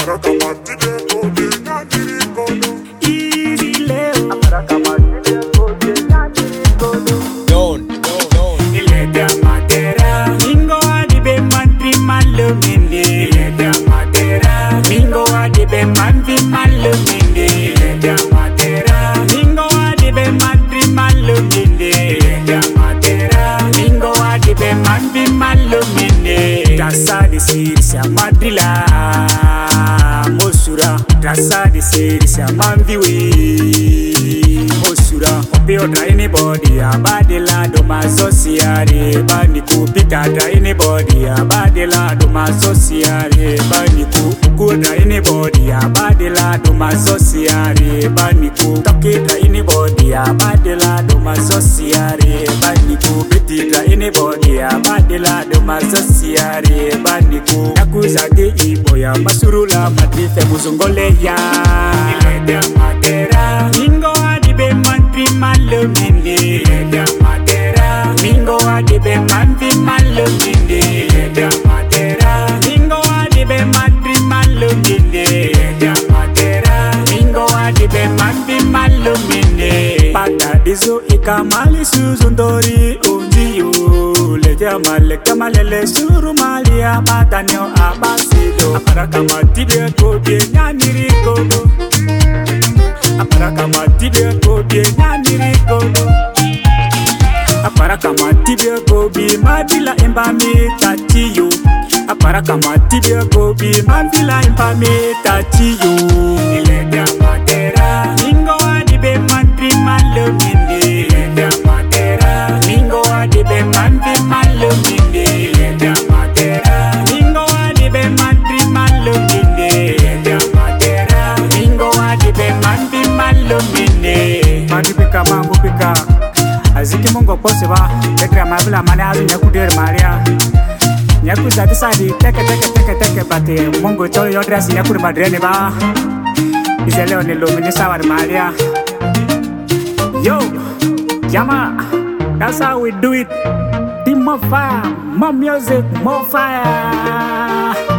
Easy Leo. Ileta matera. Mingo adibe mantri maluminde. Ileta matera. Mingo adibe mantri maluminde. Ileta matera. Mingo adibe mantri maluminde. Ileta matera. Mingo adibe mantri maluminde. Tasa de sirsa madrila. Mosura. Tasa de sirsa mambiwe. Mosura. Opio dra anybody. Abadela do masosiare. Bani kupita dra anybody. Abadela do masosiare. Bani ku dra anybody. Abadela do masosiare. Bani ku toki dra anybody. Abadela do masosiare. Bani ku piti dra anybody. Abadela do masosiare. Bani ku nakuza de iboya masurula matife muzongole ya. Ileta matera. Mingo adibe mantri maluminde. Ileta matera. Mingo adibe mantri maluminde. Ileta matera. Mingo adibe mantri maluminde. Ileta matera. Mingo adibe mantri maluminde. Pata dizo ikamali suzundori unjiyo. Leja male kamalele suru malia patanyo abasido. Aparaka matibia kobie nyaniri kodo. Aparaka matibia kobie nyaniri kodo. Aparaka matibia kobi madila embami tatiyo. Aparaka matibia kobi madila embami tatiyo. Ileta matera. Mingo adibe mantri maluminde. Ileta matera. Mingo adibe mantri maluminde. Ileta matera. Mingo adibe mantri maluminde. Ileta matera. Mingo adibe mantri maluminde. Mandi pika mangu pika. Aziki mungo pose ba. Tekra mabila mane azu nyakudir maria. Nyaku zati sadi teke bate. Mungo cholo yodres nyakudir madrene ba. Iseleo ni lumini sawa maria. Yo, Yama, that's how we do it. Team more fire, more music, more fire.